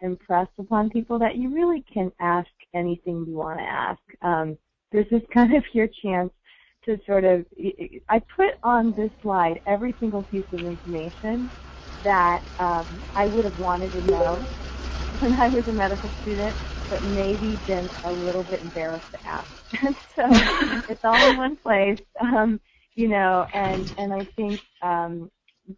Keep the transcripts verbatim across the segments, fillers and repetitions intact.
impress upon people that you really can ask anything you want to ask. Um, this is kind of your chance to sort of, I put on this slide every single piece of information that um, I would have wanted to know when I was a medical student, but maybe been a little bit embarrassed to ask. And so it's all in one place, um, you know, and, and I think um,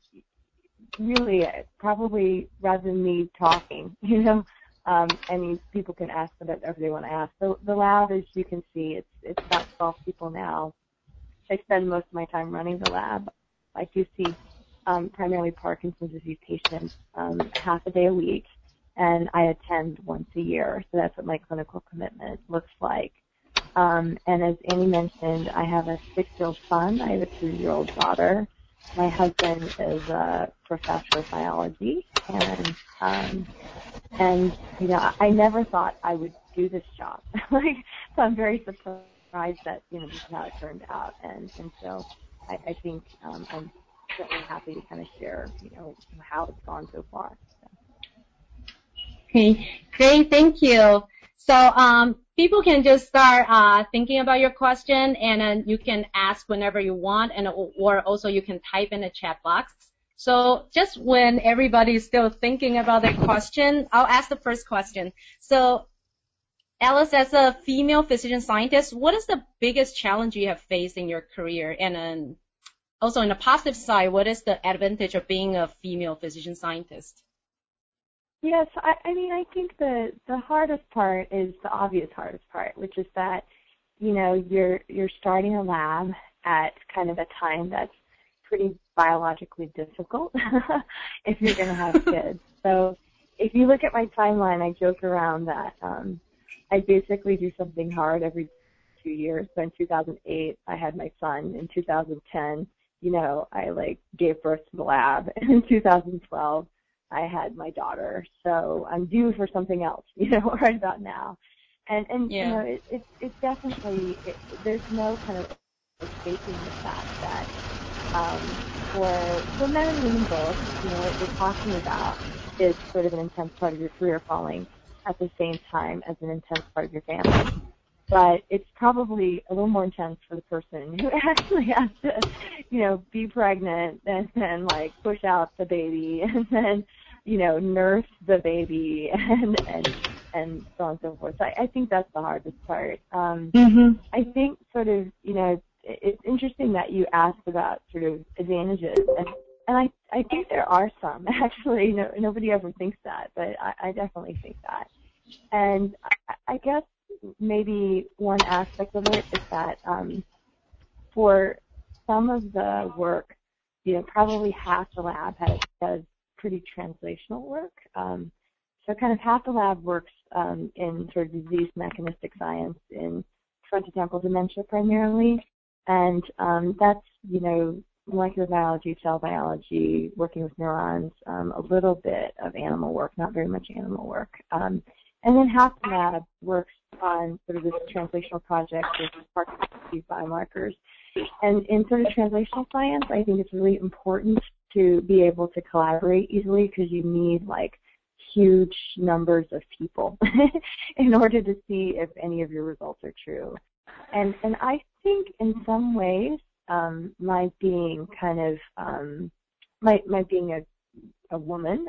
really probably rather than me talking, you know, um, I mean, people can ask whatever they want to ask. So the lab, as you can see, it's, it's about twelve people now. I spend most of my time running the lab. I do see um, primarily Parkinson's disease patients um, half a day a week, and I attend once a year. So that's what my clinical commitment looks like. Um, and as Annie mentioned, I have a six-year-old son. I have a two-year-old daughter. My husband is a professor of biology, and um, and you know, I never thought I would do this job. Like, so I'm very surprised that you know this is how it turned out, and and so I, I think um, I'm certainly happy to kind of share you know how it's gone so far. So. Okay, great, thank you. So um, people can just start uh, thinking about your question, and then you can ask whenever you want, and or also you can type in the chat box. So just when everybody is still thinking about their question, I'll ask the first question. So Alice, as a female physician scientist, what is the biggest challenge you have faced in your career? And then also on the positive side, what is the advantage of being a female physician scientist? Yes, I, I mean, I think the the hardest part is the obvious hardest part, which is that, you know, you're you're starting a lab at kind of a time that's pretty biologically difficult if you're going to have kids. So if you look at my timeline, I joke around that um, I basically do something hard every two years. So in two thousand eight, I had my son. In two thousand ten, you know, I like gave birth to the lab. And in two thousand twelve, I had my daughter, so I'm due for something else, you know, right about now. And, and yeah. you know, it, it, it's definitely, it, there's no kind of escaping the fact that um, for, for men and women both, you know, what we're talking about is sort of an intense part of your career falling at the same time as an intense part of your family. But it's probably a little more intense for the person who actually has to, you know, be pregnant and then, like, push out the baby and then, you know, nurse the baby and and, and so on and so forth. So I, I think that's the hardest part. Um, mm-hmm. I think sort of, you know, it's interesting that you asked about sort of advantages. And, and I, I think there are some, actually. No, nobody ever thinks that, but I, I definitely think that. And I, I guess maybe one aspect of it is that um, for some of the work, you know, probably half the lab has, does pretty translational work. Um, so kind of half the lab works um, in sort of disease mechanistic science in frontotemporal dementia primarily. And um, that's, you know, molecular biology, cell biology, working with neurons, um, a little bit of animal work, not very much animal work. Um, And then half the lab works on sort of this translational project with Parkinson's disease biomarkers. And in sort of translational science, I think it's really important to be able to collaborate easily because you need like huge numbers of people in order to see if any of your results are true. And and I think in some ways, um, my being kind of um, my my being a a woman,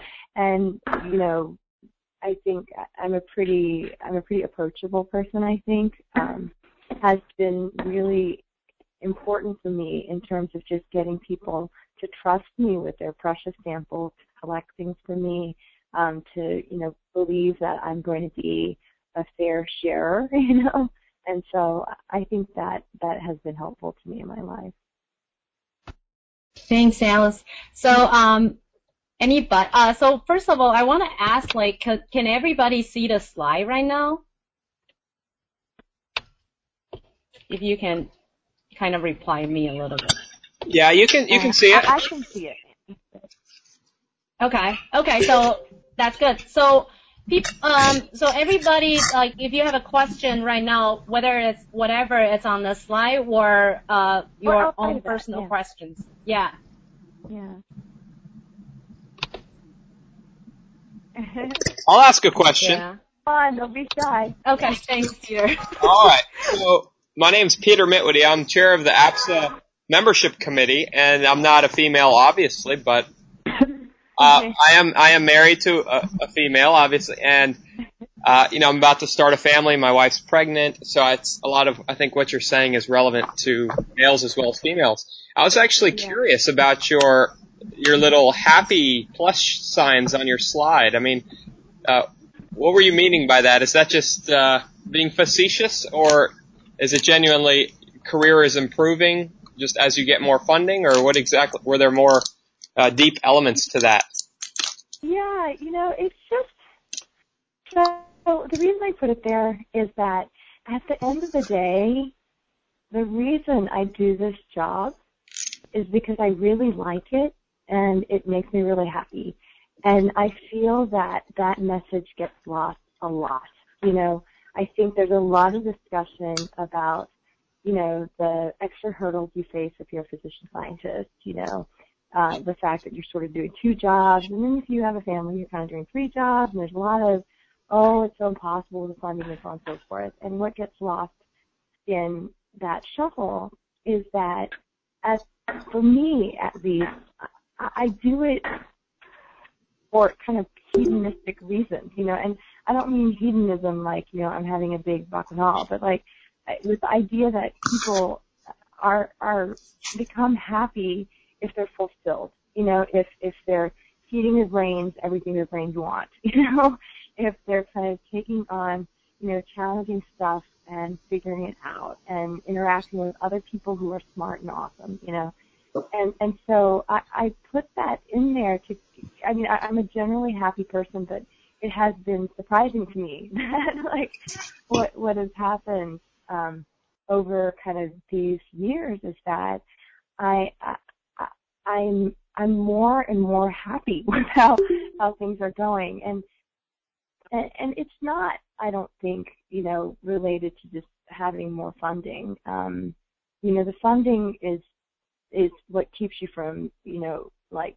and you know. I think I'm a pretty I'm a pretty approachable person, I think, um, has been really important for me in terms of just getting people to trust me with their precious samples, to collect things for me, um, to, you know, believe that I'm going to be a fair sharer, you know. And so I think that that has been helpful to me in my life. Thanks, Alice. So, um, Anybody? Uh, so first of all, I want to ask, like, can, can everybody see the slide right now? If you can kind of reply me a little bit. Yeah, you can you can see it. I, I can see it. Okay. Okay. So that's good. So, um, so everybody, like, if you have a question right now, whether it's whatever it's on the slide or uh, your or own personal yeah. questions, yeah. Yeah. I'll ask a question. Yeah. Come on, don't be shy. Okay, thanks, Peter. All right. So my name's Peter Mitwoody. I'm chair of the A P S A membership committee, and I'm not a female, obviously, but uh, I am I am married to a, a female, obviously, and uh, you know, I'm about to start a family. My wife's pregnant, so it's a lot of I think what you're saying is relevant to males as well as females. I was actually Yeah. curious about your your little happy plush signs on your slide. I mean, uh, what were you meaning by that? Is that just uh, being facetious, or is it genuinely career is improving just as you get more funding, or what exactly? Were there more uh, deep elements to that? Yeah, you know, it's just, so the reason I put it there is that at the end of the day, the reason I do this job is because I really like it and it makes me really happy. And I feel that that message gets lost a lot. You know, I think there's a lot of discussion about, you know, the extra hurdles you face if you're a physician scientist, you know, uh, the fact that you're sort of doing two jobs, and then if you have a family, you're kind of doing three jobs, and there's a lot of, oh, it's so impossible, the funding, and so on and so forth. And what gets lost in that shuffle is that, as for me at least, I, I do it for kind of hedonistic reasons, you know, and I don't mean hedonism like, you know, I'm having a big bacchanal, but like with the idea that people are are become happy if they're fulfilled, you know, if if they're feeding their brains everything their brains want, you know, if they're kind of taking on, you know, challenging stuff and figuring it out and interacting with other people who are smart and awesome, you know. And and so I, I put that in there to, I mean, I, I'm a generally happy person, but it has been surprising to me that, like, what what has happened um, over kind of these years is that I, I I'm I'm more and more happy with how how things are going, and and, and it's not, I don't think, you know, related to just having more funding. Um, you know, the funding is is what keeps you from, you know, like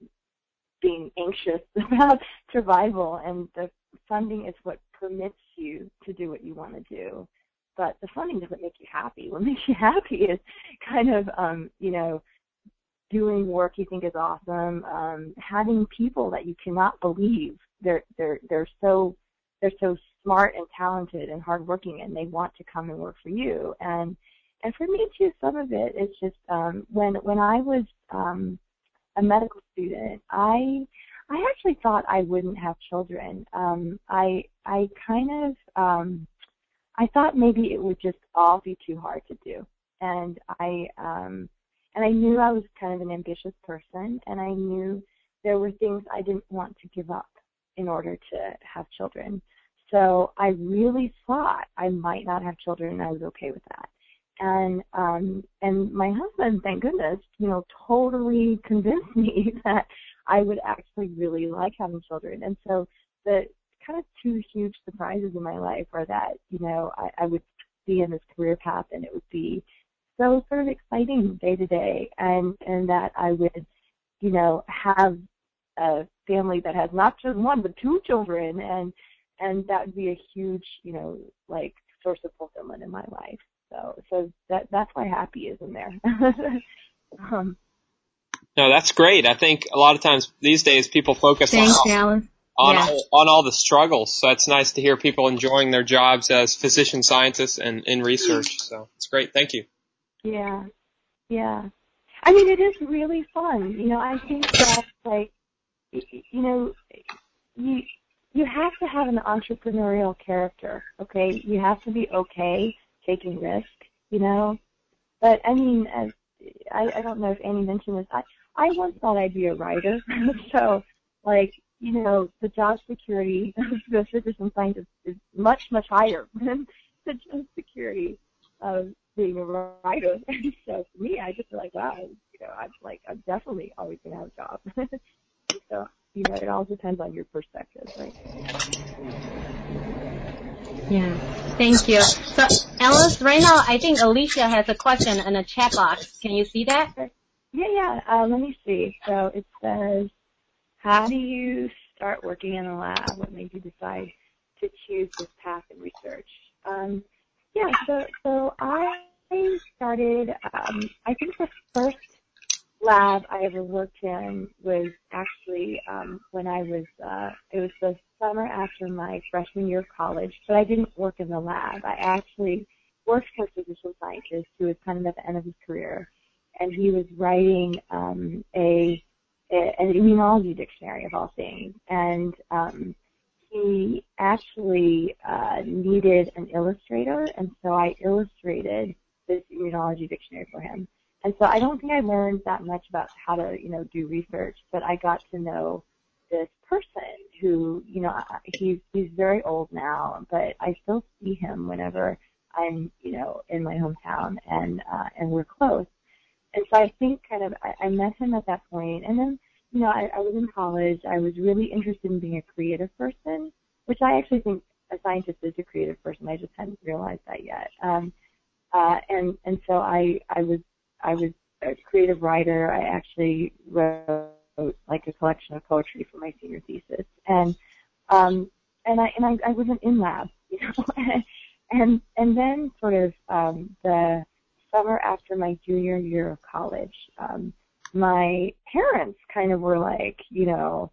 being anxious about survival, and the funding is what permits you to do what you want to do. But the funding doesn't make you happy. What makes you happy is kind of, um, you know, doing work you think is awesome, um, having people that you cannot believe they're they're they're so they're so smart and talented and hardworking, and they want to come and work for you. And and for me too, some of it is just um, when when I was um, a medical student, I I actually thought I wouldn't have children. Um, I I kind of um, I thought maybe it would just all be too hard to do, and I um, and I knew I was kind of an ambitious person, and I knew there were things I didn't want to give up in order to have children. So I really thought I might not have children, and I was okay with that. And um, and my husband, thank goodness, you know, totally convinced me that I would actually really like having children. And so the kind of two huge surprises in my life are that, you know, I, I would be in this career path, and it would be so sort of exciting day to day, and and that I would, you know, have a family that has not just one but two children, and and that would be a huge, you know, like source of fulfillment in my life. So so that that's why happy is in there. um, No, that's great. I think a lot of times these days people focus Thanks, on Alice. on, Yeah. all, on all the struggles. So it's nice to hear people enjoying their jobs as physician scientists and in research. So it's great. Thank you. Yeah, yeah. I mean, it is really fun. You know, I think that, like, you know, you you have to have an entrepreneurial character, okay? You have to be okay taking risk, you know? But, I mean, as, I, I don't know if Annie mentioned this, I, I once thought I'd be a writer. So, like, you know, the job security of the physician scientist is much, much higher than the job security of being a writer. So for me, I just feel like, wow, you know, I'm like, I'm definitely always going to have a job. So, you know, it all depends on your perspective, right? Yeah, thank you. So, Alice, right now, I think Alicia has a question in the chat box. Can you see that? Yeah, yeah. Uh, let me see. So it says, how do you start working in the lab? What made you decide to choose this path in research? Um, yeah, so so I started. Um, I think the first lab I ever worked in was actually um, when I was. Uh, it was the summer after my freshman year of college, but I didn't work in the lab. I actually worked for a physician scientist who was kind of at the end of his career, and he was writing um, a, a an immunology dictionary of all things, and um, he actually uh, needed an illustrator, and so I illustrated this immunology dictionary for him. And so I don't think I learned that much about how to, you know, do research, but I got to know this person who, you know, he's he's very old now, but I still see him whenever I'm, you know, in my hometown, and uh, and we're close. And so I think kind of I, I met him at that point, and then, you know, I, I was in college. I was really interested in being a creative person, which I actually think a scientist is a creative person. I just hadn't realized that yet. Um, uh, and and so I I was I was a creative writer. I actually wrote like a collection of poetry for my senior thesis, and um, and I and I, I wasn't in lab, you know, and and then sort of um, the summer after my junior year of college, um, my parents kind of were like, you know,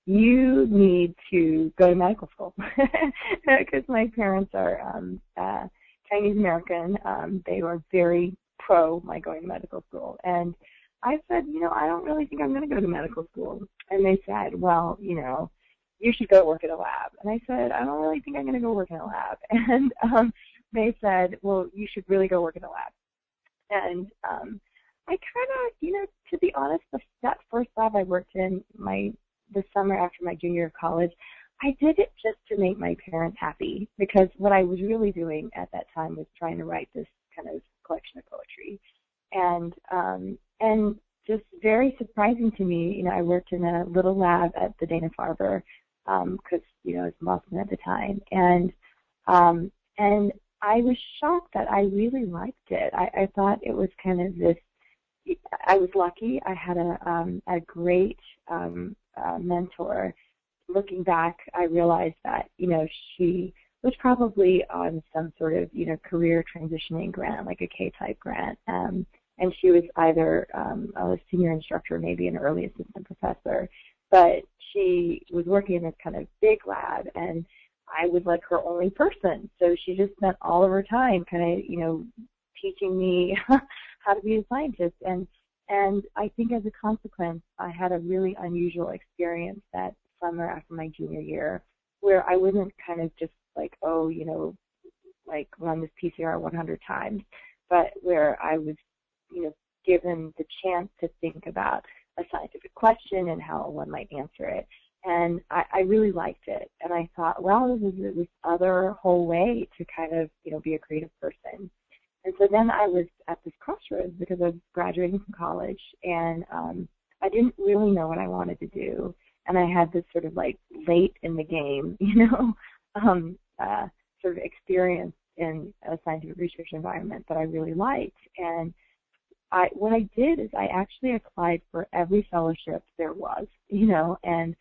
you need to go to medical school, because my parents are um, uh, Chinese American. Um, they were very pro my going to medical school, and I said, you know, I don't really think I'm going to go to medical school. And they said, well, you know, you should go work at a lab. And I said, I don't really think I'm going to go work in a lab. And um, they said, well, you should really go work in a lab. And um, I kind of, you know, to be honest, the, that first lab I worked in my the summer after my junior year of college, I did it just to make my parents happy, because what I was really doing at that time was trying to write this kind of collection of poetry. And um, and just very surprising to me, you know, I worked in a little lab at the Dana-Farber, because, um, you know, I was in Boston at the time. And um, and I was shocked that I really liked it. I, I thought it was kind of this, I was lucky. I had a, um, a great um, uh, mentor. Looking back, I realized that, you know, she was probably on some sort of, you know, career transitioning grant, like a K-type grant. Um, and she was either um, a senior instructor, maybe an early assistant professor. But she was working in this kind of big lab, and I was like her only person. So she just spent all of her time kind of, you know, teaching me how to be a scientist. And and I think as a consequence, I had a really unusual experience that summer after my junior year, where I wasn't kind of just like, oh, you know, like run this P C R one hundred times, but where I was, you know, given the chance to think about a scientific question and how one might answer it. And I, I really liked it. And I thought, well, this is this other whole way to kind of, you know, be a creative person. And so then I was at this crossroads because I was graduating from college, and um, I didn't really know what I wanted to do. And I had this sort of like late in the game, you know, um, uh, sort of experience in a scientific research environment that I really liked. And I, what I did is I actually applied for every fellowship there was, you know, and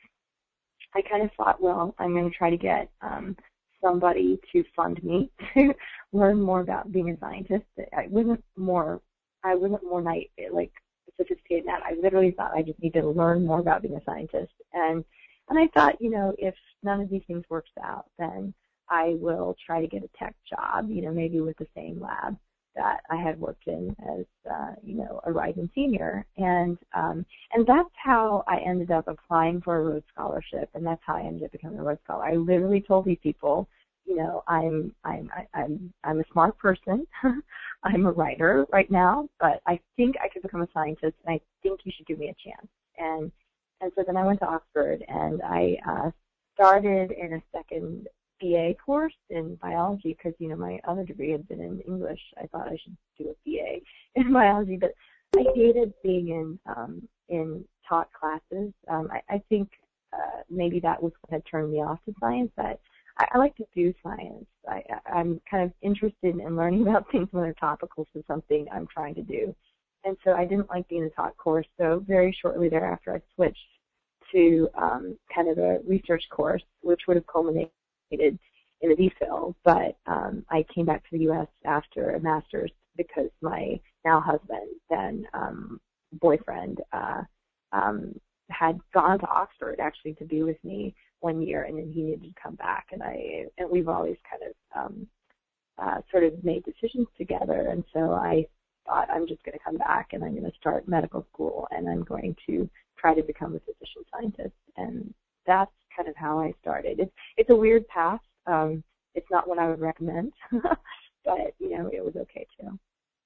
I kind of thought, well, I'm going to try to get um, somebody to fund me to learn more about being a scientist. I wasn't more, I wasn't more night, like sophisticated than that. I literally thought I just needed to learn more about being a scientist. And and I thought, you know, if none of these things works out, then I will try to get a tech job, you know, maybe with the same lab that I had worked in as, uh, you know, a rising senior. And um, and that's how I ended up applying for a Rhodes Scholarship, and that's how I ended up becoming a Rhodes Scholar. I literally told these people, you know, I'm I'm I'm I'm a smart person. I'm a writer right now, but I think I could become a scientist, and I think you should give me a chance. And and so then I went to Oxford, and I uh, started in a second B A course in biology because, you know, my other degree had been in English. I thought I should do a B A in biology, but I hated being in um, in taught classes. Um, I, I think uh, maybe that was what had turned me off to science. That I, I like to do science. I, I'm kind of interested in learning about things when they're topical to something I'm trying to do. And so I didn't like being a taught course. So very shortly thereafter, I switched to um, kind of a research course, which would have culminated in a D Phil, but um, I came back to the U S after a master's because my now husband, then um, boyfriend, uh, um, had gone to Oxford actually to be with me one year, and then he needed to come back, and I and we've always kind of um, uh, sort of made decisions together, and so I thought I'm just going to come back and I'm going to start medical school and I'm going to try to become a physician scientist, and that's kind of how I started. It's it's a weird path. Um, it's not what I would recommend, but you know it was okay too.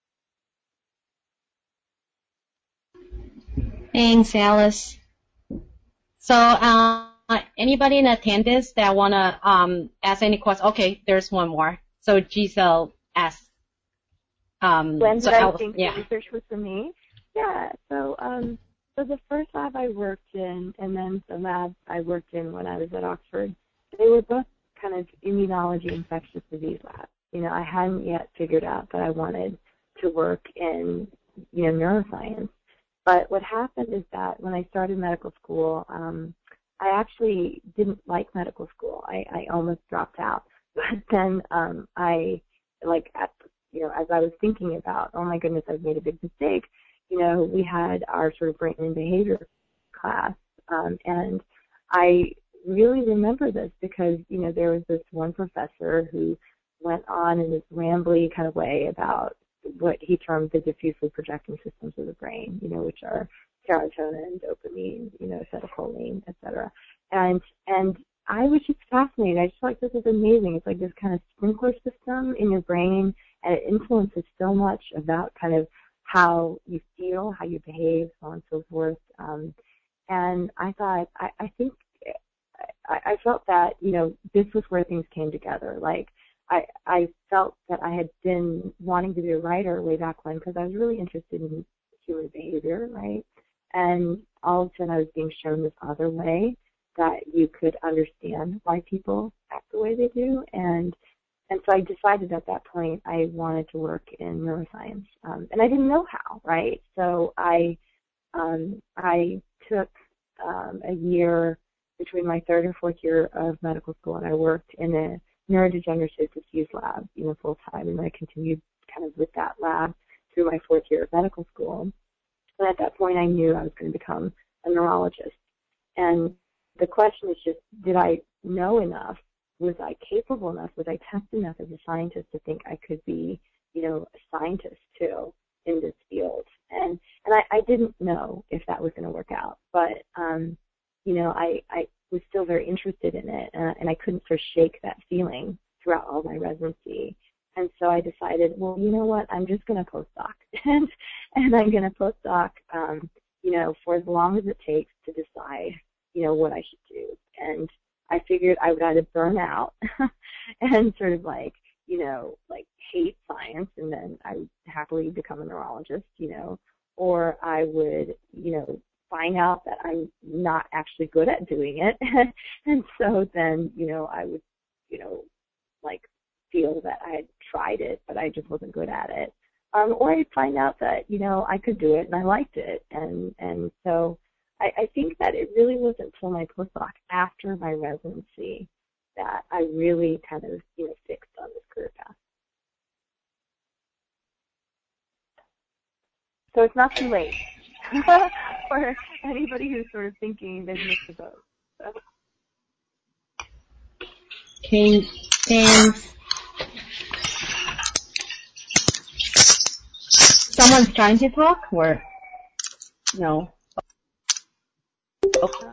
Thanks, Alice. So, uh, anybody in attendance that wanna um, ask any questions? Okay, there's one more. So Giselle asked. Um, when so did I Alice, think yeah. the research was for me? Yeah. So, um, so the first lab I worked in, and then the lab I worked in when I was at Oxford, they were both kind of immunology, infectious disease labs. You know, I hadn't yet figured out that I wanted to work in, you know, neuroscience. But what happened is that when I started medical school, um, I actually didn't like medical school. I, I almost dropped out. But then um, I, like, at, you know, as I was thinking about, oh my goodness, I've made a big mistake, you know, we had our sort of brain and behavior class, um, and I really remember this because, you know, there was this one professor who went on in this rambly kind of way about what he termed the diffusely projecting systems of the brain, you know, which are serotonin, dopamine, you know, acetylcholine, et cetera. And, and I was just fascinated. I just felt like this is amazing. It's like this kind of sprinkler system in your brain, and it influences so much about kind of how you feel, how you behave, so on and so forth. Um, and I thought, I, I think, I, I felt that, you know, this was where things came together. Like, I, I felt that I had been wanting to be a writer way back when because I was really interested in human behavior, right? And all of a sudden I was being shown this other way that you could understand why people act the way they do. And and so I decided at that point I wanted to work in neuroscience. Um, and I didn't know how, right? So I um, I took um, a year between my third and fourth year of medical school, and I worked in a neurodegenerative disease lab, you know, full time, and I continued kind of with that lab through my fourth year of medical school. And at that point, I knew I was going to become a neurologist. And the question is just, did I know enough? Was I capable enough? Was I tested enough as a scientist to think I could be, you know, a scientist too in this field? And and I, I didn't know if that was going to work out, but um, you know, I, I was still very interested in it, uh, and I couldn't sort of shake that feeling throughout all my residency. And so I decided, well, you know what, I'm just going to postdoc, and and I'm going to postdoc, um, you know, for as long as it takes to decide, you know, what I should do. And I figured I would either burn out and sort of like, you know, like hate science, and then I would happily become a neurologist, you know, or I would, you know, find out that I'm not actually good at doing it. And so then, you know, I would, you know, like feel that I had tried it, but I just wasn't good at it. Um, or I'd find out that, you know, I could do it and I liked it. And, and so I, I think that it really wasn't until my postdoc after my residency that I really kind of, you know, fixed on this career path. So it's not too late for anybody who's sort of thinking they've missed the boat. So. Okay, thanks. Someone's trying to talk, or no? Okay.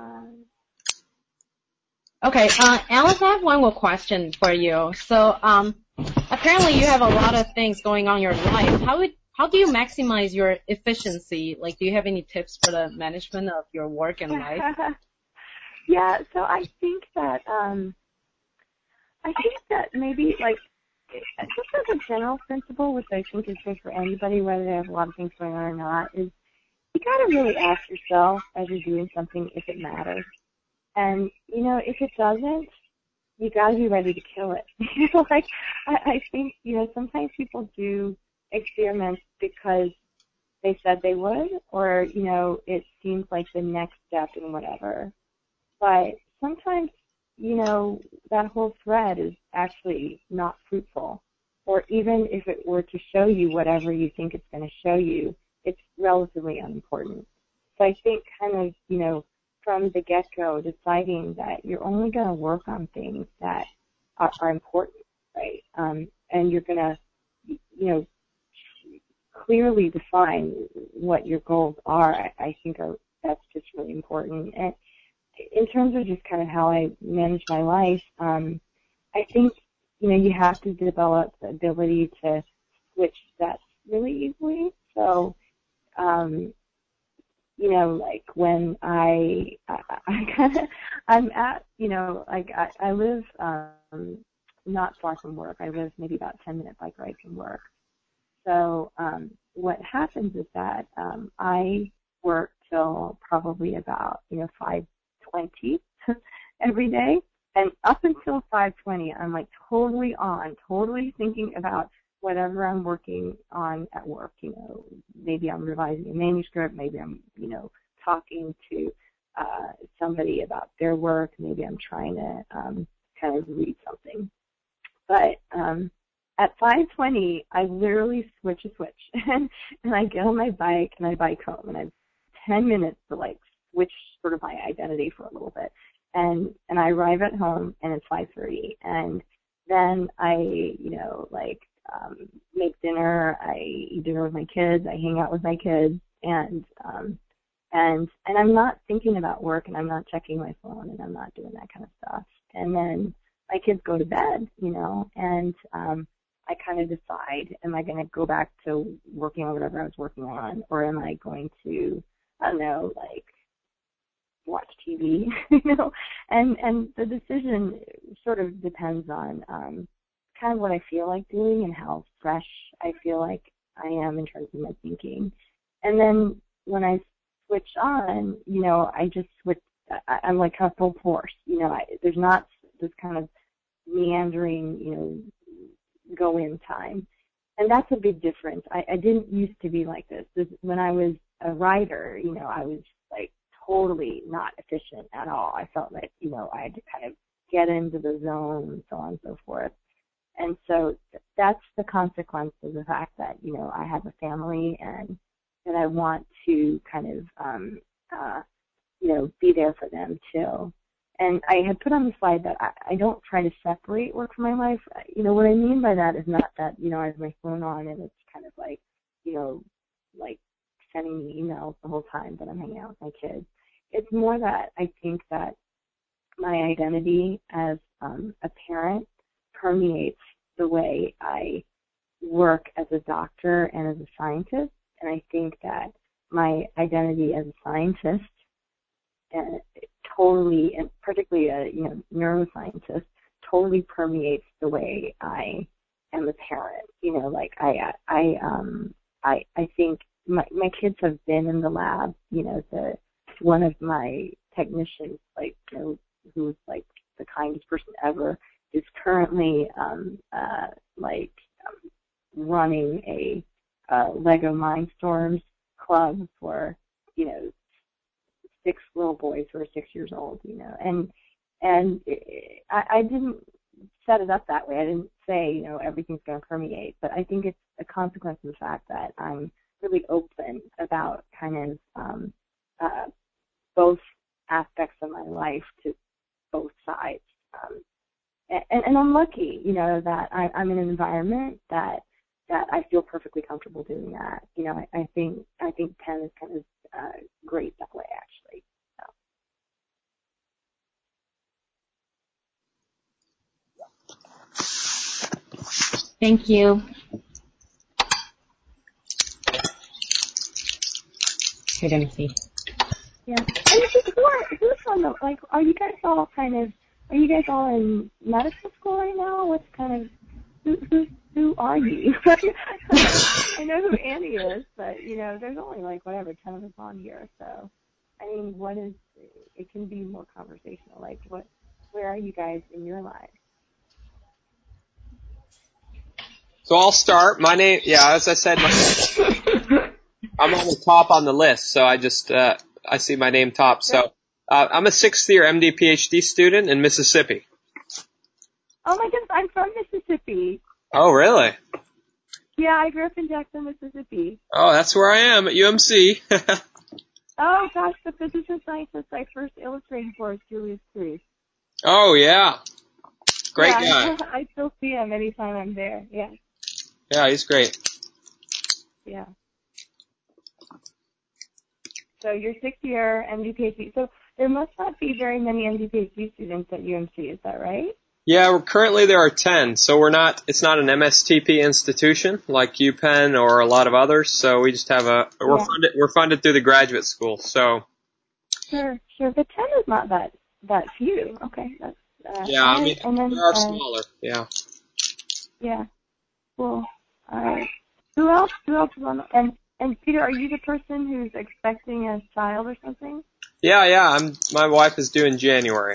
Okay, uh, Alice, I have one more question for you. So, um, apparently you have a lot of things going on in your life. How would How do you maximize your efficiency? Like, do you have any tips for the management of your work and life? Yeah, so I think that um, I think that maybe like just as a general principle, which I think is good for anybody, whether they have a lot of things going on or not, is you got to really ask yourself as you're doing something if it matters. And you know, if it doesn't, you got to be ready to kill it. You know, like I, I think you know sometimes people do experiments because they said they would, or, you know, it seems like the next step in whatever. but sometimes, you know, that whole thread is actually not fruitful. Or even if it were to show you whatever you think it's going to show you, it's relatively unimportant. So I think kind of, you know, from the get-go, deciding that you're only going to work on things that are, are important, right? Um, and you're going to, you know, clearly define what your goals are, I, I think are, that's just really important. And in terms of just kind of how I manage my life, um, I think, you know, you have to develop the ability to switch sets really easily. So, um, you know, like when I, I, I kind of, I'm at, you know, like I, I live um, not far from work. I live maybe about ten minute bike ride from work. So um, what happens is that um, I work till probably about, you know, five twenty every day. And up until five twenty, I'm like totally on, totally thinking about whatever I'm working on at work. You know, maybe I'm revising a manuscript, maybe I'm, you know, talking to uh, somebody about their work, maybe I'm trying to um, kind of read something. But um, at five twenty, I literally switch a switch, and, and I get on my bike and I bike home, and I have ten minutes to like switch sort of my identity for a little bit. And and I arrive at home, and it's five thirty, and then I, you know, like um, make dinner. I eat dinner with my kids. I hang out with my kids, and um, and and I'm not thinking about work, and I'm not checking my phone, and I'm not doing that kind of stuff. And then my kids go to bed, you know, and um, I kind of decide: am I going to go back to working on whatever I was working on, or am I going to, I don't know, like watch T V, you know, and and the decision sort of depends on um, kind of what I feel like doing and how fresh I feel like I am in terms of my thinking. And then when I switch on, you know, I just switch. I, I'm like kind of full force, you know. I, there's not this kind of meandering, you know, go in time, and that's a big difference. I, I didn't used to be like this. this. When I was a writer, you know, I was like totally not efficient at all. I felt like, you know, I had to kind of get into the zone and so on and so forth. And so that's the consequence of the fact that, you know, I have a family and that I want to kind of, um, uh, you know, be there for them too. And I had put on the slide that I, I don't try to separate work from my life. You know, what I mean by that is not that, you know, I have my phone on and it's kind of like, you know, like sending me emails the whole time that I'm hanging out with my kids. It's more that I think that my identity as um, a parent permeates the way I work as a doctor and as a scientist. And I think that my identity as a scientist uh, totally, and particularly a you know neuroscientist, totally permeates the way I am a parent. You know, like I, I, um, I, I think my my kids have been in the lab. You know, the one of my technicians, like you know, who's like the kindest person ever, is currently um, uh, like um, running a uh, Lego Mindstorms club for you know six little boys who are six years old. You know, and and it, I, I didn't set it up that way. I didn't say you know everything's going to permeate, but I think it's a consequence of the fact that I'm really open about kind of um, uh, both aspects of my life to both sides. Um, and, and I'm lucky, you know, that I, I'm in an environment that that I feel perfectly comfortable doing that. You know, I, I think I think Penn is kind of uh, great that way, actually. So. Thank you. Here, let me see. Yeah. And who are, who's on the, like, are you guys all kind of, are you guys all in medical school right now? What's kind of, who, who, who are you? I know who Annie is, but, you know, there's only, like, whatever, ten of us on here. So, I mean, what is, it can be more conversational. Like, what, where are you guys in your lives? So I'll start. My name, yeah, as I said, my, I'm on the top on the list, so I just, uh, I see my name top. So Uh, I'm a sixth year M D PhD student in Mississippi. Oh my goodness, I'm from Mississippi. Oh, really? Yeah, I grew up in Jackson, Mississippi. Oh, that's where I am at U M C. Oh gosh, the physician scientist I first illustrated for is Julius Cruz. Oh, yeah. Great yeah, guy. I still see him anytime I'm there. Yeah. Yeah, he's great. Yeah. So you're sixth year M D PhD. So there must not be very many M D PhD students at U M C. Is that right? Yeah, we're, currently there are ten, so we're not, it's not an M S T P institution like UPenn or a lot of others, so we just have a, we're Yeah. funded, we're funded through the graduate school, so. Sure, sure. But ten is not that, that few. Okay. That's, uh, Yeah, I right. mean, And then, there are uh, smaller, yeah. Yeah. Cool. All right. Who else? Who else is on? And and Peter, are you the person who's expecting a child or something? Yeah, yeah, I'm, my wife is due in January.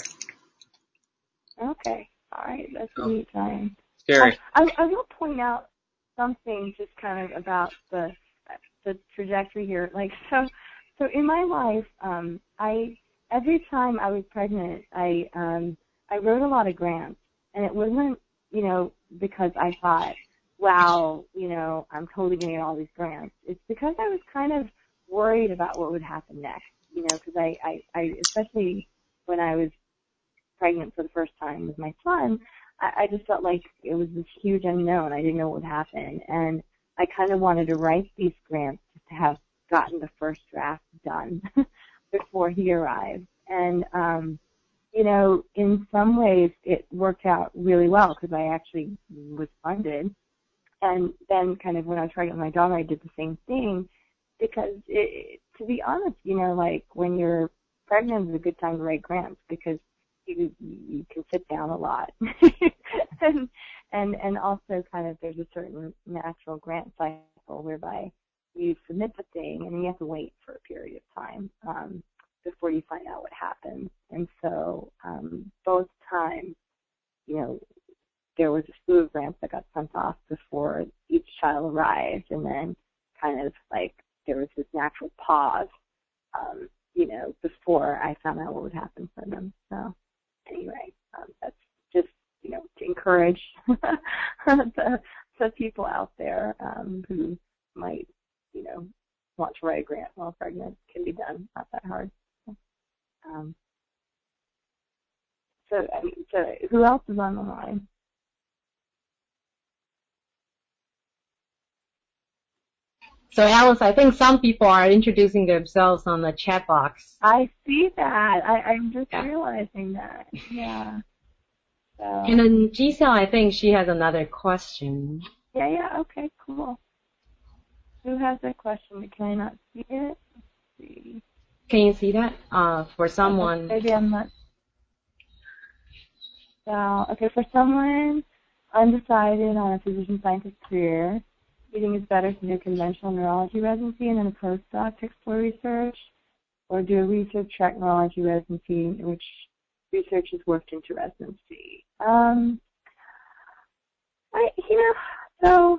Okay. All right. That's a Oh, neat time. scary. I, I I will point out something just kind of about the the trajectory here. Like so, so in my life, um, I every time I was pregnant, I um I wrote a lot of grants, and it wasn't you know because I thought, wow, you know, I'm totally going to get all these grants. It's because I was kind of worried about what would happen next, you know, because I, I, I, especially when I was pregnant for the first time with my son, I, I just felt like it was this huge unknown. I didn't know what would happen. And I kind of wanted to write these grants to have gotten the first draft done before he arrived. And, um, you know, in some ways it worked out really well because I actually was funded. And then kind of when I was pregnant with my daughter, I did the same thing because it, to be honest, you know, like when you're pregnant is a good time to write grants because you you can sit down a lot. and, and and also kind of there's a certain natural grant cycle whereby you submit the thing and you have to wait for a period of time um, before you find out what happens. And so um, both times, you know, there was a slew of grants that got sent off before each child arrived, and then kind of like there was this natural pause, um, you know, before I found out what would happen for them. So anyway, um, that's just, you know, to encourage the, the people out there um, who might, you know, want to write a grant while pregnant. It can be done, not that hard. Um, so, I mean, so who else is on the line? So Alice, I think some people are introducing themselves on the chat box. I see that. I, I'm just Yeah. realizing that. Yeah. So. And then Giselle, I think she has another question. Yeah, yeah. Okay, cool. Who has a question? Can I not see it? Let's see. Can you see that? Uh, for someone. Okay, maybe I'm not. So, okay, for someone undecided on a physician scientist career, do you think it's better to do a conventional neurology residency and then a postdoc to explore research, or do a research track neurology residency in which research is worked into residency? Um, I, you know, so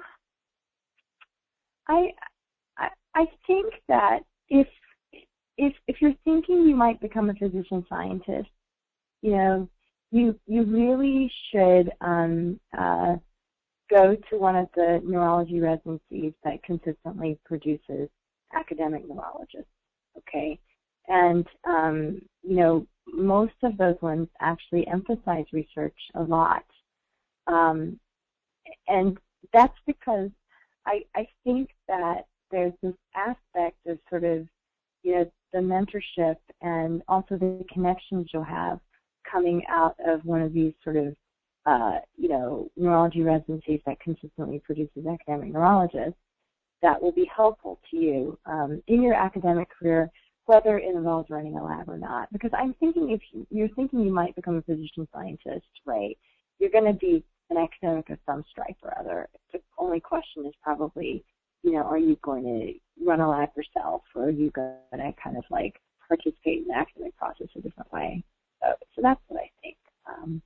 I, I, I think that if if if you're thinking you might become a physician scientist, you know, you you really should um, uh, go to one of the neurology residencies that consistently produces academic neurologists. Okay, and um, you know, most of those ones actually emphasize research a lot, um, and that's because I I think that there's this aspect of sort of, you know, the mentorship and also the connections you'll have coming out of one of these sort of, uh, you know, neurology residencies that consistently produces academic neurologists that will be helpful to you um, in your academic career, whether it involves running a lab or not. Because I'm thinking if you're thinking you might become a physician scientist, right, you're going to be an academic of some stripe or other. The only question is probably, you know, are you going to run a lab yourself, or are you going to kind of like participate in the academic process a different way? So, so that's what I think. Um,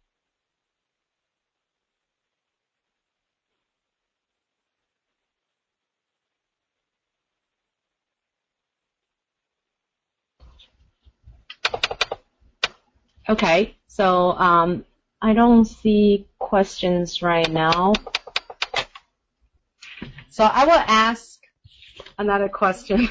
Okay, so um, I don't see questions right now. So I will ask another question.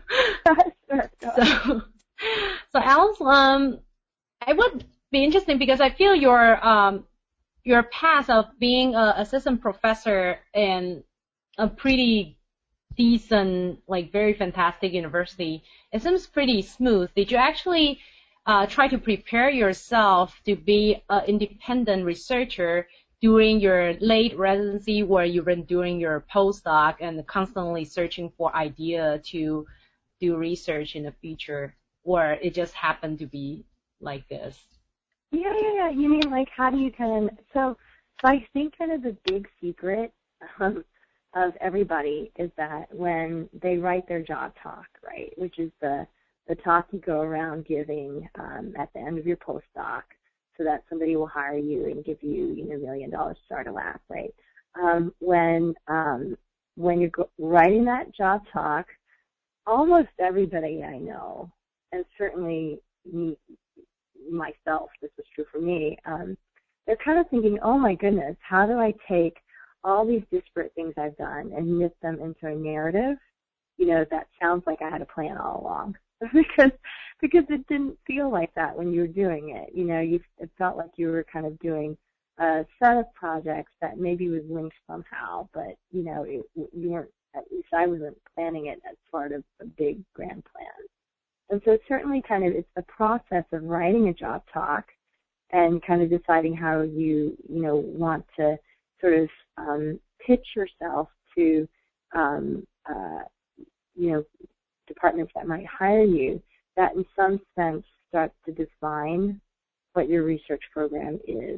so, so Alice, um, it would be interesting because I feel your um, your path of being an assistant professor in a pretty decent, like very fantastic university, it seems pretty smooth. Did you actually uh, try to prepare yourself to be an independent researcher during your late residency where you've been doing your postdoc and constantly searching for idea to do research in the future, or it just happened to be like this? Yeah, yeah, yeah. You mean like how do you kind of, so, so I think kind of the big secret um, of everybody is that when they write their job talk, right, which is the, the talk you go around giving um, at the end of your postdoc so that somebody will hire you and give you, you know, a million dollars to start a lab, right? Um, when um, when you're go- writing that job talk, almost everybody I know, and certainly me, myself, this was true for me, um, they're kind of thinking, oh my goodness, how do I take all these disparate things I've done and knit them into a narrative, you know, that sounds like I had a plan all along. because because it didn't feel like that when you were doing it. You know, you it felt like you were kind of doing a set of projects that maybe was linked somehow, but, you know, it, you weren't, at least I wasn't planning it as part of a big grand plan. And so certainly kind of it's the process of writing a job talk and kind of deciding how you, you know, want to sort of um, pitch yourself to, um, uh, you know, departments that might hire you, that in some sense starts to define what your research program is.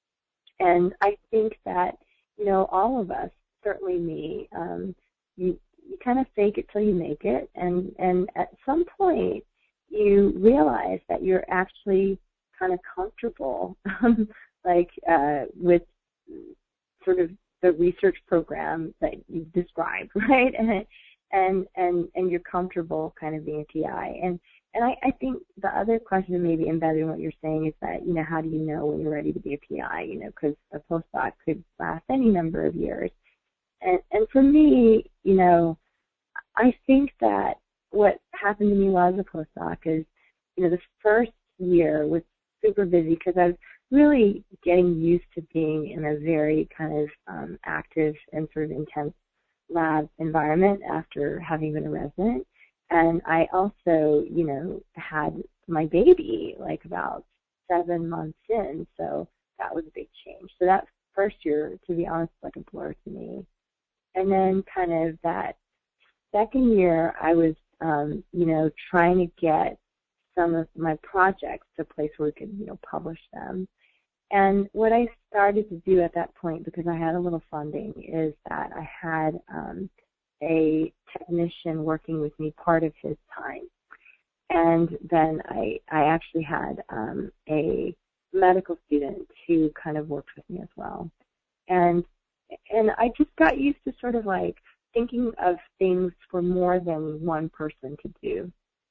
And I think that, you know, all of us, certainly me, um, you, you kind of fake it till you make it, and, and at some point you realize that you're actually kind of comfortable, like uh, with sort of the research program that you described, right? And and and and you're comfortable kind of being a P I. And and I, I think the other question maybe embedded in what you're saying is that, you know, how do you know when you're ready to be a P I? You know, because a postdoc could last any number of years. And and for me, you know, I think that what happened to me while I was a postdoc is, you know, the first year was super busy because I was really getting used to being in a very kind of um, active and sort of intense lab environment after having been a resident. And I also, you know, had my baby like about seven months in, so that was a big change. So that first year, to be honest, was like a blur to me. And then kind of that second year, I was, um, you know, trying to get some of my projects to a place where we could, you know, publish them. And what I started to do at that point, because I had a little funding, is that I had um, a technician working with me part of his time. And then I, I actually had um, a medical student who kind of worked with me as well. And and I just got used to sort of like thinking of things for more than one person to do.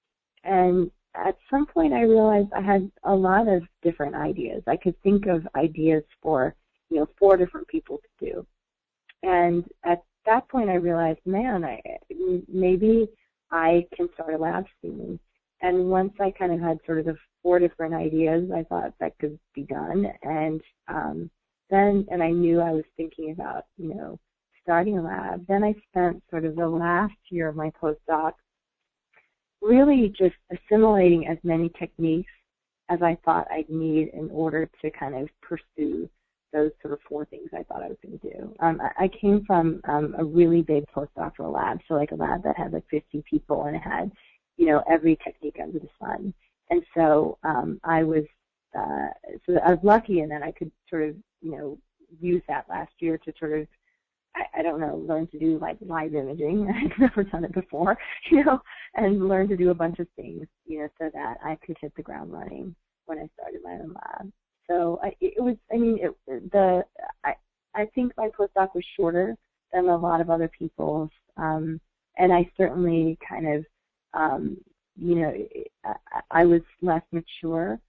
And at some point I realized I had a lot of different ideas. I could think of ideas for, you know, four different people to do. And at that point I realized, man, I, maybe I can start a lab soon. And once I kind of had sort of the four different ideas, I thought that could be done. And um, then, and I knew I was thinking about, you know, starting a lab. Then I spent sort of the last year of my postdoc really just assimilating as many techniques as I thought I'd need in order to kind of pursue those sort of four things I thought I was going to do. Um, I, I came from um, a really big postdoctoral lab, so like a lab that had like fifty people and it had, you know, every technique under the sun. And so um, I was, uh, so I was lucky in that I could sort of, you know, use that last year to sort of, I, I don't know, learn to do like live imaging. I'd never done it before, you know, and learn to do a bunch of things, you know, so that I could hit the ground running when I started my own lab. So I, it was, I mean, it, the, I, I think my postdoc was shorter than a lot of other people's, um, and I certainly kind of, um, you know, I, I was less mature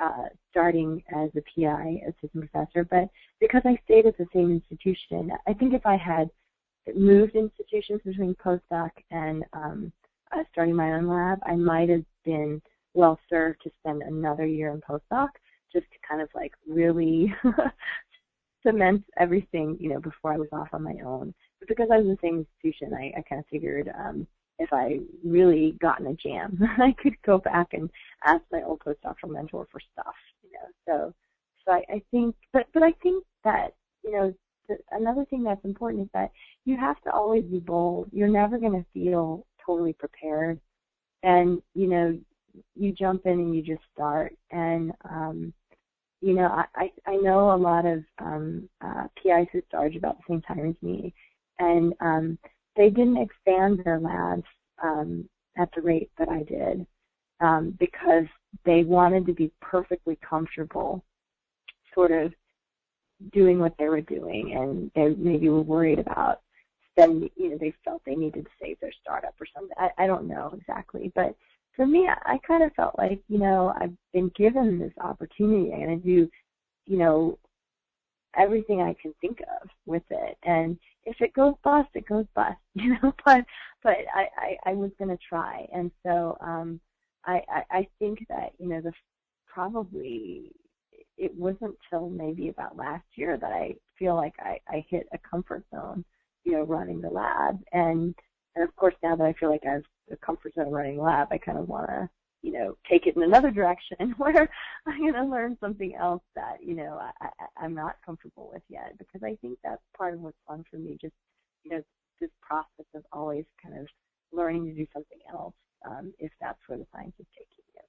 uh, starting as a P I, assistant professor, but because I stayed at the same institution, I think if I had moved institutions between postdoc and um, uh, starting my own lab, I might have been well served to spend another year in postdoc just to kind of like really cement everything, you know, before I was off on my own. But because I was in the same institution, I, I kind of figured um, if I really got in a jam, I could go back and ask my old postdoctoral mentor for stuff, you know. So, so I, I think, but but I think that, you know, the, another thing that's important is that you have to always be bold. You're never going to feel totally prepared, and you know, you jump in and you just start. And um, you know, I, I I know a lot of um, uh, P Is who started about the same time as me, and um, they didn't expand their labs um, at the rate that I did um, because they wanted to be perfectly comfortable sort of doing what they were doing, and they maybe were worried about spending, you know, they felt they needed to save their startup or something. I, I don't know exactly, but for me, I, I kind of felt like, you know, I've been given this opportunity and I do, you know, everything I can think of with it. And if it goes bust, it goes bust, you know, but but I, I, I was going to try. And so um, I, I, I think that, you know, the probably it wasn't till maybe about last year that I feel like I, I hit a comfort zone, you know, running the lab. And, and of course, now that I feel like I have a comfort zone running the lab, I kind of want to, you know, take it in another direction where I'm going to learn something else that, you know, I, I, I'm not comfortable with yet, because I think that's part of what's fun for me, just, you know, this process of always kind of learning to do something else, um, if that's where the science is taking you.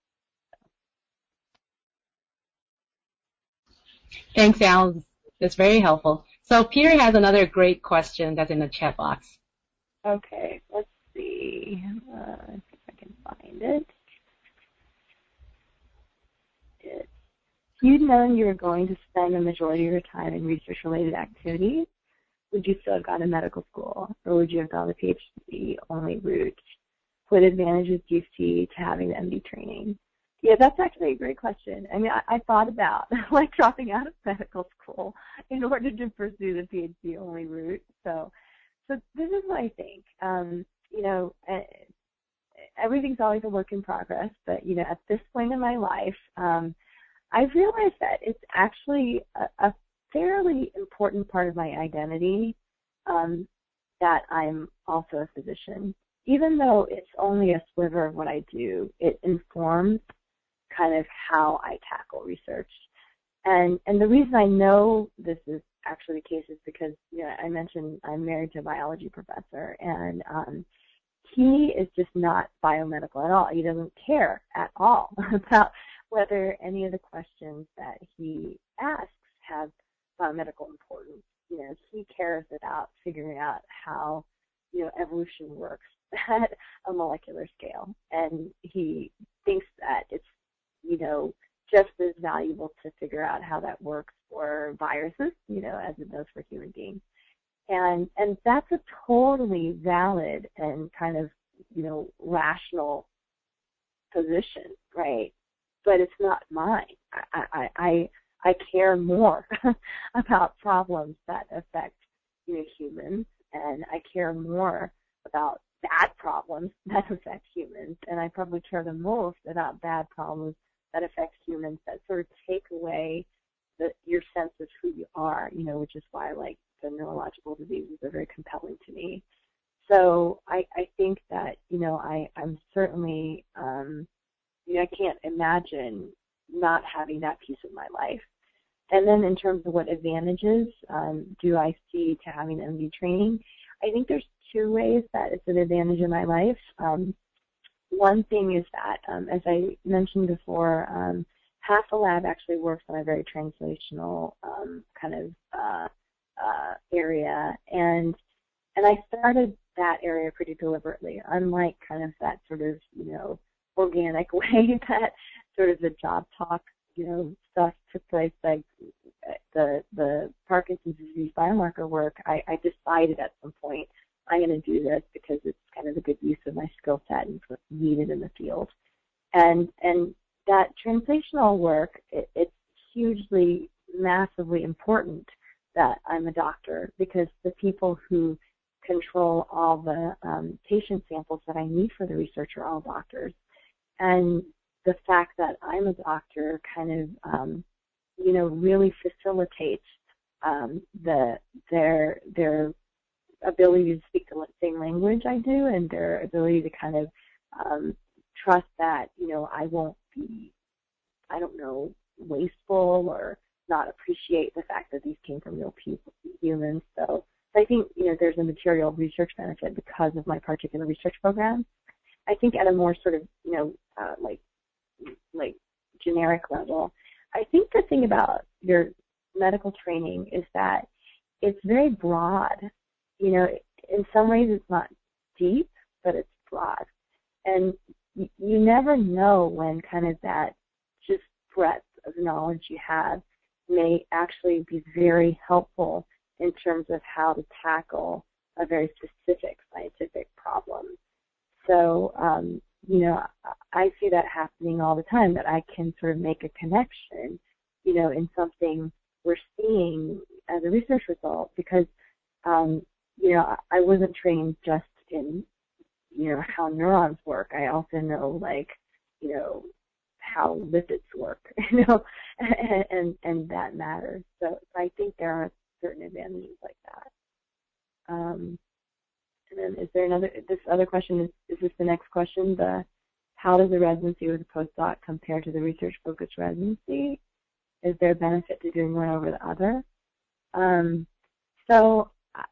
Thanks, Al. That's very helpful. So Peter has another great question that's in the chat box. Okay, let's see. Uh, let's see if I can find it. It's, if you'd known you were going to spend the majority of your time in research-related activities, would you still have gone to medical school, or would you have gone the PhD only route? What advantages do you see to having the M D training? Yeah, that's actually a great question. I mean, I, I thought about like dropping out of medical school in order to pursue the PhD only route. So, so this is what I think. Um, you know, everything's always a work in progress, but you know, at this point in my life, um, I've realized that it's actually a, a fairly important part of my identity um, that I'm also a physician. Even though it's only a sliver of what I do, it informs kind of how I tackle research. And and the reason I know this is actually the case is because, you know, I mentioned I'm married to a biology professor, and um, he is just not biomedical at all. He doesn't care at all about whether any of the questions that he asks have biomedical importance. You know, he cares about figuring out how, you know, evolution works at a molecular scale, and he thinks that it's, you know, just as valuable to figure out how that works for viruses, you know, as it does for human beings. And and that's a totally valid and kind of, you know, rational position, right? But it's not mine. I I I, I care more about problems that affect, you know, humans, and I care more about bad problems that affect humans, and I probably care the most about bad problems that affect humans that sort of take away the, your sense of who you are, you know, which is why, like, the neurological diseases are very compelling to me. So I, I think that, you know, I, I'm certainly, um, you know, I can't imagine not having that piece of my life. And then in terms of what advantages um, do I see to having M D training, I think there's two ways that it's an advantage in my life. Um, one thing is that, um, as I mentioned before, um, half the lab actually works on a very translational um, kind of uh, uh, area, and and I started that area pretty deliberately, unlike kind of that sort of, you know, organic way that sort of the job talk, you know, stuff took place, like the the Parkinson's disease biomarker work. I, I decided at some point I'm going to do this because it's kind of a good use of my skill set and what's needed in the field. And and that translational work, it, it's hugely, massively important that I'm a doctor, because the people who control all the um, patient samples that I need for the research are all doctors. And the fact that I'm a doctor kind of, um, you know, really facilitates um, the their their ability to speak the same language I do, and their ability to kind of um, trust that, you know, I won't be, I don't know, wasteful or not appreciate the fact that these came from real people, humans. So I think, you know, there's a material research benefit because of my particular research program. I think at a more sort of, you know, uh, like, like generic level, I think the thing about your medical training is that it's very broad. You know, in some ways it's not deep, but it's broad. And you, you never know when kind of that just breadth of knowledge you have may actually be very helpful in terms of how to tackle a very specific scientific problem. So, um, you know, I see that happening all the time, that I can sort of make a connection, you know, in something we're seeing as a research result, because, um, you know, I wasn't trained just in, you know, how neurons work. I also know, like, you know, how lipids work, you know, and, and, and that matters. So I think there are certain advantages like that. Um, and then is there another, this other question, is, is this the next question? The, how does the residency with a postdoc compare to the research-focused residency? Is there a benefit to doing one over the other? Um, so I,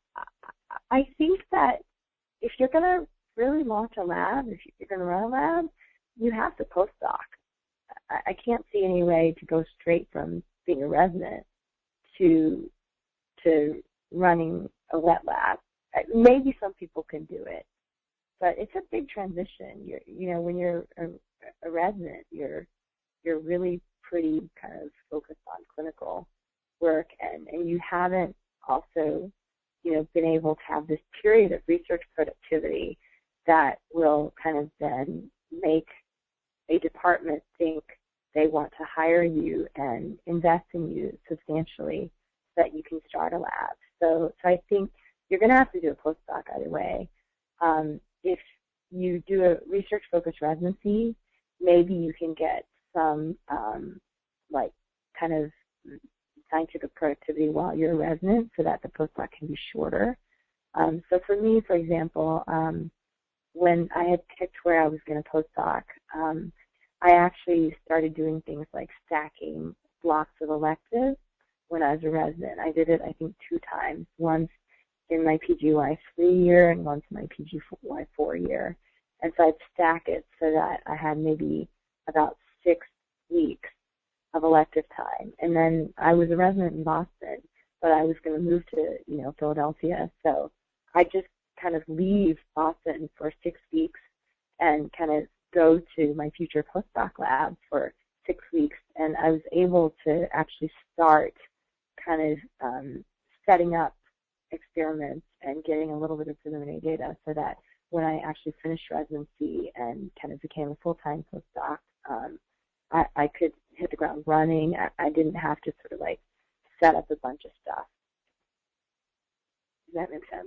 I think that if you're going to really launch a lab, if you're going to run a lab, you have to postdoc. I, I can't see any way to go straight from being a resident to to running a wet lab. Maybe some people can do it, but it's a big transition. You're, you know, when you're a, a resident, you're you're really pretty kind of focused on clinical work, and, and you haven't also, you know, been able to have this period of research productivity that will kind of then make a department think they want to hire you and invest in you substantially so that you can start a lab. So, so I think you're going to have to do a postdoc either way. Um, if you do a research-focused residency, maybe you can get some, um, like, kind of scientific productivity while you're a resident so that the postdoc can be shorter. Um, so for me, for example, um, when I had picked where I was going to postdoc, um, I actually started doing things like stacking blocks of electives when I was a resident. I did it, I think, two times, once in my P G Y three year and once in my P G Y four year. And so I'd stack it so that I had maybe about six weeks of elective time. And then I was a resident in Boston, but I was going to move to, you know, Philadelphia. So I just kind of leave Boston for six weeks and kind of go to my future postdoc lab for six weeks. And I was able to actually start kind of um, setting up experiments and getting a little bit of preliminary data so that when I actually finished residency and kind of became a full-time postdoc, um, I, I could hit the ground running. I, I didn't have to sort of like set up a bunch of stuff. Does that make sense?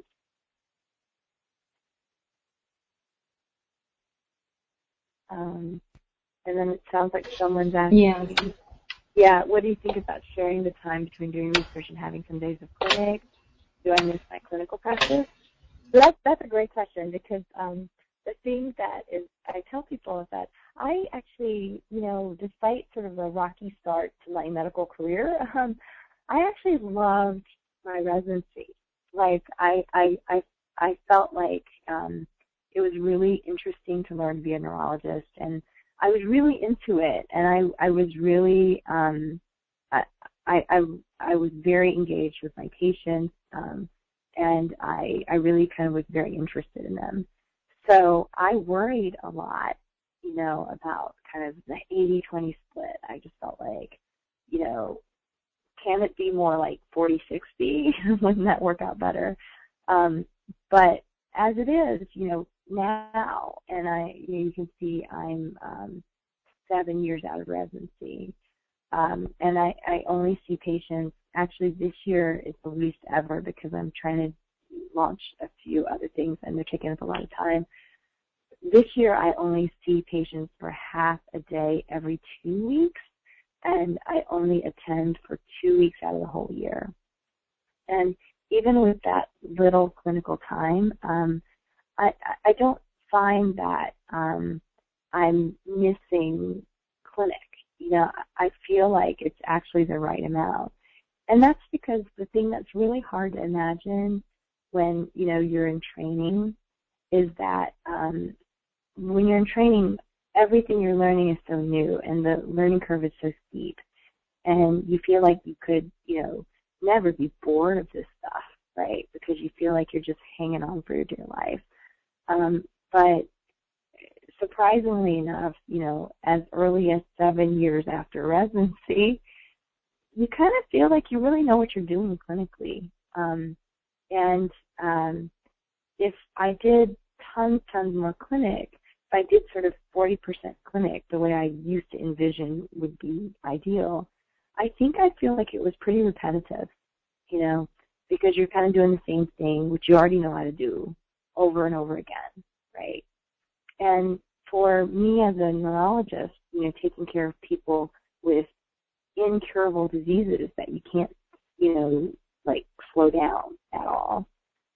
Um, and then it sounds like someone's asking, yeah. yeah, what do you think about sharing the time between doing research and having some days of clinic? Do I miss my clinical practice? So that's, that's a great question, because um, the thing that is, I tell people is that I actually, you know, despite sort of a rocky start to my medical career, um, I actually loved my residency. Like, I, I, I, I felt like um, it was really interesting to learn to be a neurologist, and I was really into it, and I, I was really, um, I, I, I was very engaged with my patients, um, and I, I really kind of was very interested in them. So I worried a lot, you know, about kind of the eighty twenty split. I just felt like, you know, can it be more like forty sixty? Wouldn't that work out better? Um, but as it is, you know, now, and I, you, know, you can see I'm um, seven years out of residency. Um, and I, I only see patients, actually this year is the least ever because I'm trying to launch a few other things and they're taking up a lot of time. This year I only see patients for half a day every two weeks, and I only attend for two weeks out of the whole year. And even with that little clinical time, um, I, I don't find that um, I'm missing clinic. You know, I feel like it's actually the right amount. And that's because the thing that's really hard to imagine when, you know, you're in training is that um, when you're in training, everything you're learning is so new and the learning curve is so steep. And you feel like you could, you know, never be bored of this stuff, right? Because you feel like you're just hanging on for your dear life. Um, but surprisingly enough, you know, as early as seven years after residency, you kind of feel like you really know what you're doing clinically. Um, and um, if I did tons, tons more clinic, if I did sort of forty percent clinic, the way I used to envision would be ideal, I think I feel like it was pretty repetitive, you know, because you're kind of doing the same thing, which you already know how to do over and over again, right? And for me as a neurologist, you know, taking care of people with incurable diseases that you can't, you know, like slow down at all,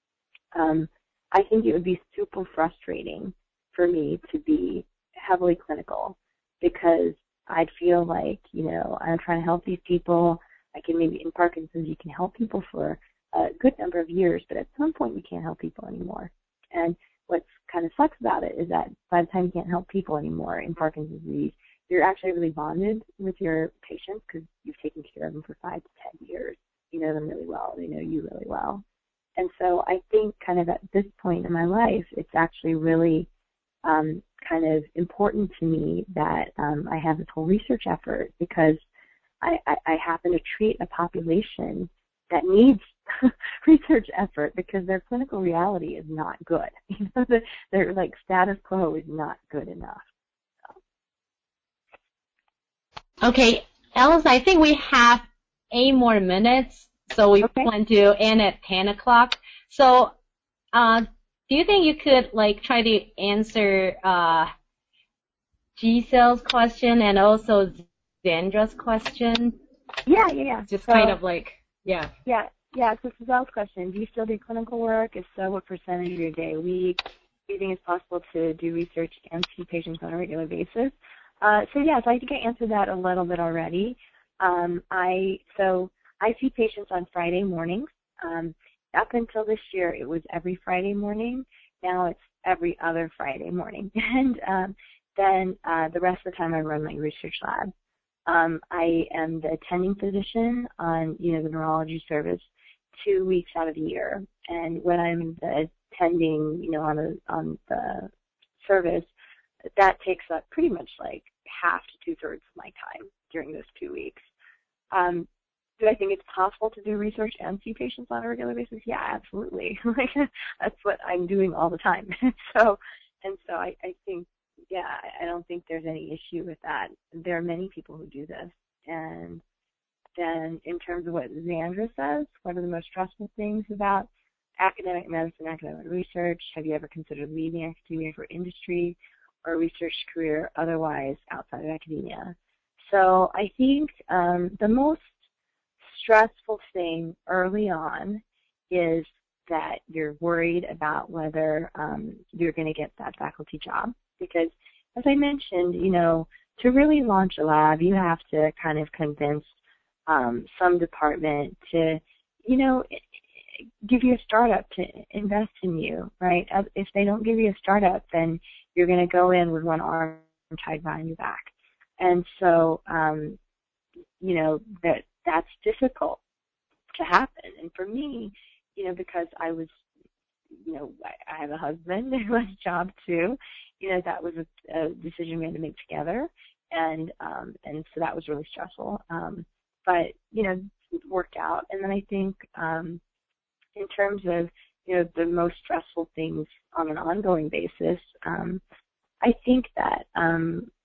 um, I think it would be super frustrating for me to be heavily clinical because I'd feel like, you know, I'm trying to help these people. I can maybe in Parkinson's you can help people for a good number of years, but at some point you can't help people anymore. And what kind of sucks about it is that by the time you can't help people anymore in Parkinson's disease, you're actually really bonded with your patients because you've taken care of them for five to ten years. You know them really well. They know you really well. And so I think kind of at this point in my life, it's actually really um, kind of important to me that um, I have this whole research effort because I, I, I happen to treat a population that needs research effort because their clinical reality is not good. You know, the, their like status quo is not good enough. So. Okay, Alice, I think we have eight more minutes, so we okay. plan to end at ten o'clock. So, uh, do you think you could like try to answer uh, Giselle's question and also Zandra's question? Yeah, yeah, yeah. Just so, kind of like, yeah. Yeah, yeah, so Giselle's question, do you still do clinical work? If so, what percentage of your day a week? Do you think it's possible to do research and see patients on a regular basis? Uh, so, yes, I think I answered that a little bit already. Um, I So I see patients on Friday mornings. Um, up until this year, it was every Friday morning. Now it's every other Friday morning. And um, then uh, the rest of the time I run my research lab. Um, I am the attending physician on, you know, the neurology service two weeks out of the year. And when I'm the attending, you know, on, a, on the service, that takes up pretty much like half to two-thirds of my time during those two weeks. Um, do I think it's possible to do research and see patients on a regular basis? Yeah, absolutely. Like that's what I'm doing all the time. so, and so I, I think, yeah, I don't think there's any issue with that. There are many people who do this. And then in terms of what Zandra says, what are the most stressful things about academic medicine, academic research? Have you ever considered leaving academia for industry or a research career otherwise outside of academia? So I think um, the most stressful thing early on is that you're worried about whether um, you're going to get that faculty job. Because, as I mentioned, you know, to really launch a lab, you have to kind of convince um, some department to, you know, give you a startup to invest in you, right? If they don't give you a startup, then you're going to go in with one arm tied behind your back. And so, um, you know, that that's difficult to happen. And for me, you know, because I was, you know, I, I have a husband who has a job too, you know, that was a, a decision we had to make together. And, um, and so that was really stressful. Um, but, you know, it worked out. And then I think, um, in terms of, you know, the most stressful things on an ongoing basis, um, I think that, um,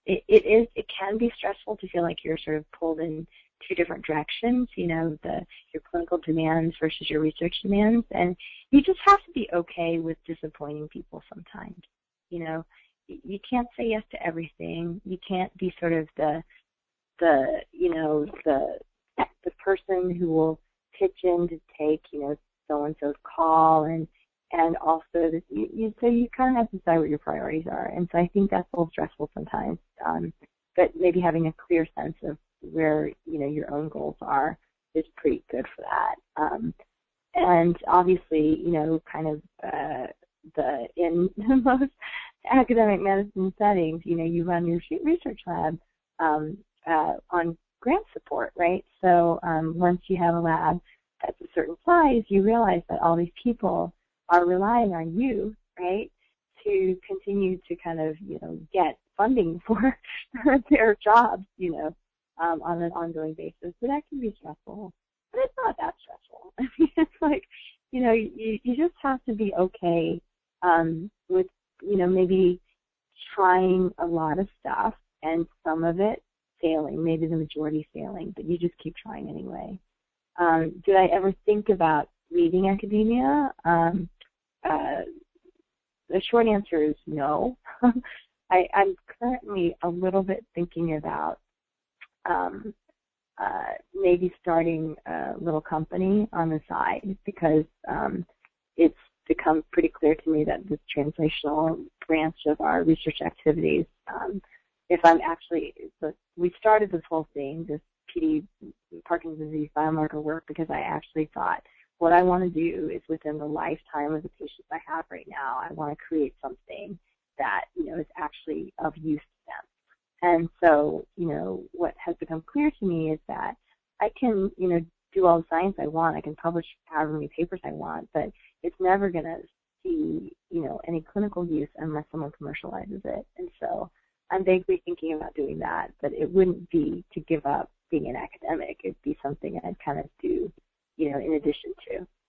it, it is, it can be stressful to feel like you're sort of pulled in two different directions, you know, the your clinical demands versus your research demands, and you just have to be okay with disappointing people sometimes. You know, you can't say yes to everything. You can't be sort of the the you know the the person who will pitch in to take you know so and so's call, and and also that you, you so you kind of have to decide what your priorities are, and so I think that's a little stressful sometimes. Um, but maybe having a clear sense of where you know your own goals are is pretty good for that. Um, and obviously, you know, kind of uh, the in most academic medicine settings, you know, you run your research lab um, uh, on grant support, right? So um, once you have a lab that's a certain size, you realize that all these people are relying on you, right, to continue to kind of, you know, get funding for their jobs, you know, um, on an ongoing basis. So that can be stressful, but it's not that stressful. I mean, it's like, you know, you, you just have to be okay um, with, you know, maybe trying a lot of stuff and some of it failing, maybe the majority failing, but you just keep trying anyway. Um, did I ever think about leaving academia? Um, uh, the short answer is no. I, I'm currently a little bit thinking about um, uh, maybe starting a little company on the side, because um, it's become pretty clear to me that this translational branch of our research activities, um, if I'm actually, so we started this whole thing, this P D, Parkinson's disease biomarker work, because I actually thought what I want to do is within the lifetime of the patients I have right now, I want to create something that, you know, is actually of use to them. And so, you know, what has become clear to me is that I can, you know, do all the science I want, I can publish however many papers I want, but it's never going to see, you know, any clinical use unless someone commercializes it. And so I'm vaguely thinking about doing that, but it wouldn't be to give up being an academic. It'd be something I'd kind of do, you know, in addition to.